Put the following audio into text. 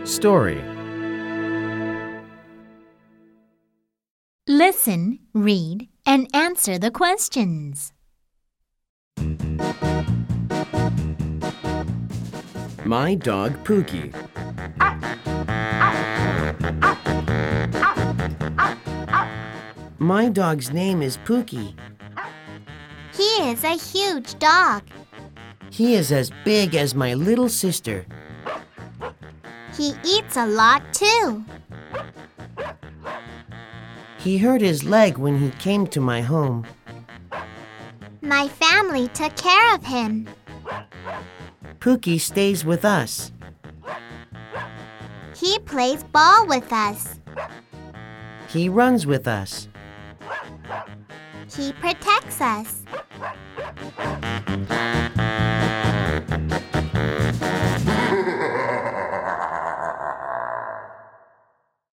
Story. Listen, read, and answer the questions. My dog Pookie. My dog's name is Pookie. He is a huge dog. He is as big as my little sister. He eats a lot too. He hurt his leg when he came to my home. My family took care of him. Pookie stays with us. He plays ball with us. He runs with us. He protects us.